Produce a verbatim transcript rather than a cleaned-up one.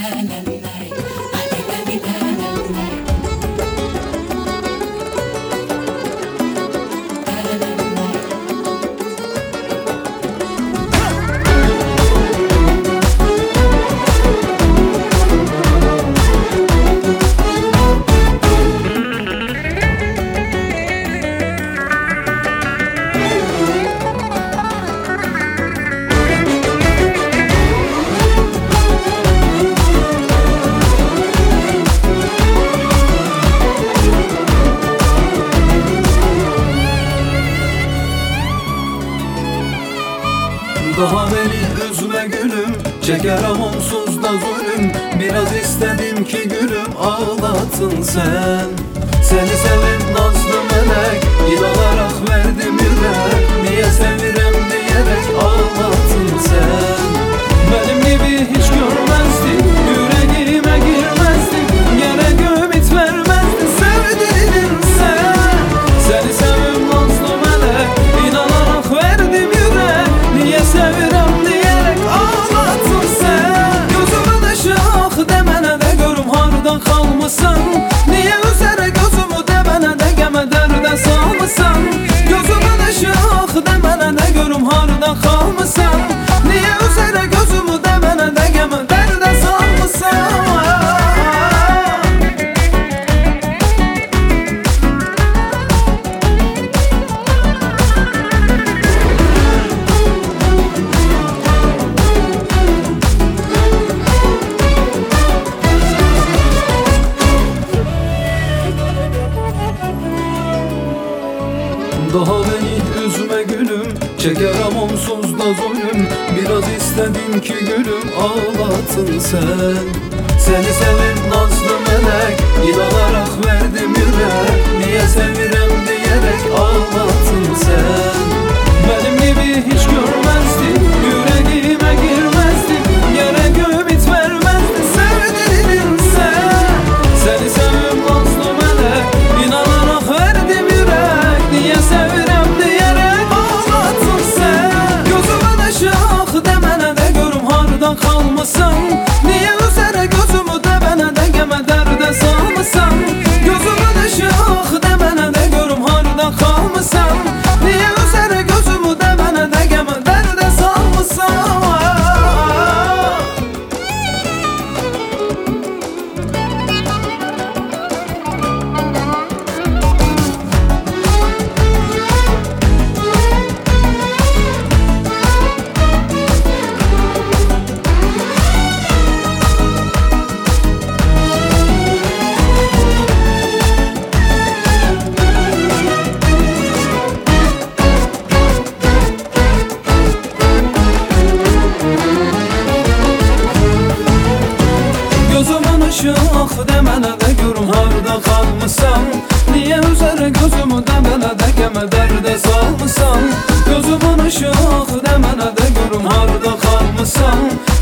Daha beni üzme gülüm, çekerem onsuz da zulüm. Biraz istedim ki gülüm ağlatın sen. Seni sevip nazlı melek, ilalara verdim yürek. Niye sevirem diyerek ağlatın sen. Benim gibi hiç görmezdin, yüreğime girmezdin. Gerek ümit vermezdin, sevdiğin sen. Seni sevip nazlı melek, inanarak verdim yürek. Niye sevirem diyerek ağlatın sen. Gözümün ışık demene de görüm harda kalmışsan. Niye üzere gözümü demene de geme derde salmışsan. Gözümün ışık demene de görüm harda kalmışsan. Niye üzere gözümü demene de geme derde salmışsan. Daha beni üzme gülüm, çekerem onsuz da zulüm. Biraz istedim ki gülüm ağlatın sen. Seni sevip nazlı melek, ilanarak verdim yürek. Niye sevirem diyerek ağlatın sen. Benim gibi hiç görmezdin, yüreğime girmezdin. Gerek ümit vermezdin, sevdiğin sen. Seni sevip nazlı melek, inanarak verdim yürek. Niye sevirem diyerek ağlatın sen. Gözümün ışık demene de görüm harda kalmışsan. Niye üzere gözümü demene de geme derde salmışsan. Gözümün ışık demene de görüm harda kalmışsan. Niye üzere gözümü demene de geme derde salmışsan. Gözümün ışık demene de görüm harda kalmışsan. Niye üzere gözümü demene de geme derde salmışsan. Gözümün ışık demene de görüm harda kalmışsan.